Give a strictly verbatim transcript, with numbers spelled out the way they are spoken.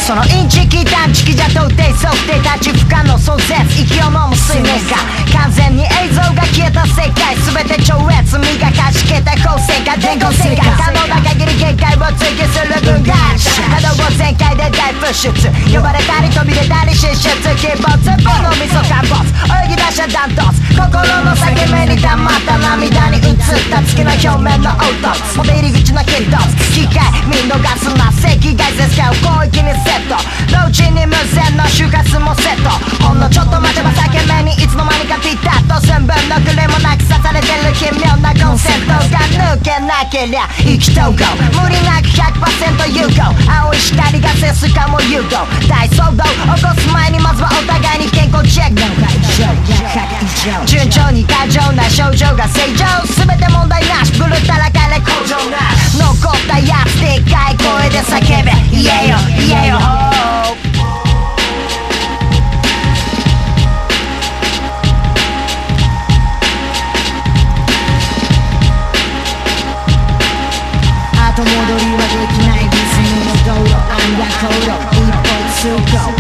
そのインチキ探知機じゃ到底測定立ち不可能壮絶息を飲む水面下完全に映像が消えた世界全て超越身がかしけた構成化伝言世界可能な限り限界を追求する文学者波動を全開で大プッシュ呼ばれたり飛び出たり進出希望絶望の味噌陥没泳ぎ出したダントツ心の裂け目に溜まった涙に映った月の表面の凹凸お出入り口のヒット機械見逃すな赤外線使う広域にセット同時に無線の周波数もセットほんのちょっと待てば裂け目にいつの間にかピタッと寸分のクレもなく刺されてる奇妙なコンセプトが抜けなけりゃ生きとご無理なく ひゃくパーセント 有効青い光が接すかも誘導大騒動起こす前にまずはお互いに健康チェック順調に過剰な症状が正常全て問題なしブルたらかれ工場な残ったやつでかい声で叫べ言えよ言えよ後戻りはできないリズムの道路暗夜行動一歩通行